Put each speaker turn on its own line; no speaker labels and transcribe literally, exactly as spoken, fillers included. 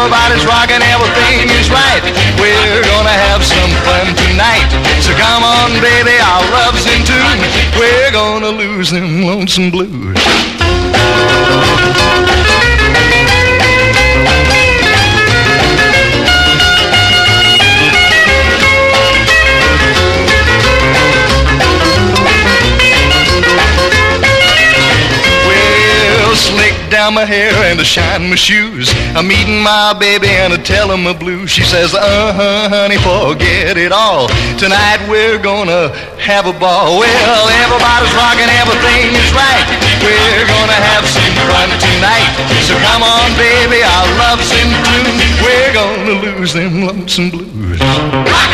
everybody's rocking, everything is right. We're gonna have some fun tonight. So come on, baby, our love's in tune. We're gonna lose them lonesome blues. Slick down my hair and to shine my shoes. I'm meeting my baby and I tell her my blues. She says, uh-huh, honey, forget it all. Tonight we're gonna have a ball. Well, everybody's rocking, everything is right. We're gonna have some fun tonight. So come on, baby, our love's in tune. We're gonna lose them lonesome blues.